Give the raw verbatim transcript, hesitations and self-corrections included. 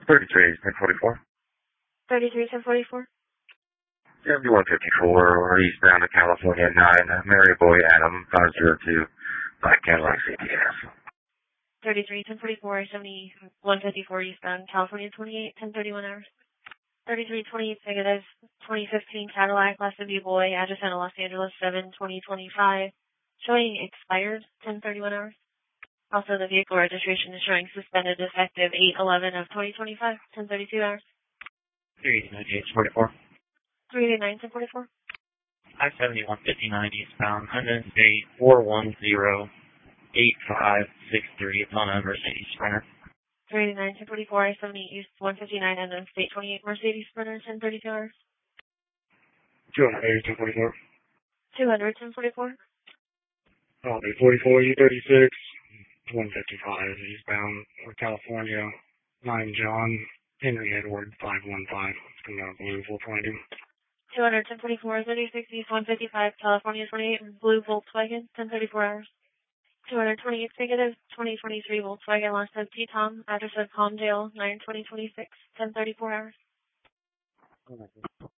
thirty-three, ten forty-four. thirty-three, ten forty-four. seventy-one fifty-four, eastbound to California nine, Mary Boy Adam, five zero two, Black Cadillac C T S. thirty-three, ten forty-four, seventy-one fifty-four, eastbound, California twenty-eight, ten thirty-one hours. thirty-three twenty-eight, negative, twenty fifteen Cadillac, Class W Boy, address in Los Angeles, seven twenty twenty-five, showing expired, ten thirty-one hours. Also, the vehicle registration is showing suspended effective eight eleven of twenty twenty-five, ten thirty-two hours. three ninety-eight forty-four. three eighty-nine, ten forty-four. I seventy-one fifty-nine eastbound, Honda State four one zero eight five six three. It's on a Mercedes Sprinter. three eighty-nine, ten forty-four, I seventy East one fifty-nine, Honda State twenty-eight, Mercedes Sprinter, ten thirty-two hours. two hundred, ten forty-four. two hundred, ten forty-four. I'll be forty-four, U thirty-six, one fifty-five, eastbound, California, nine John, Henry Edward, five one five. It's coming out blue, full twenty. two hundred, ten forty-four, thirty-six East one fifty-five, California twenty-eight, blue Volkswagen, ten thirty-four hours. two hundred twenty-eight, negative, twenty twenty-three Volkswagen, Los Angeles, T-Tom, address of Palmdale, nine twenty twenty-six, ten thirty-four hours.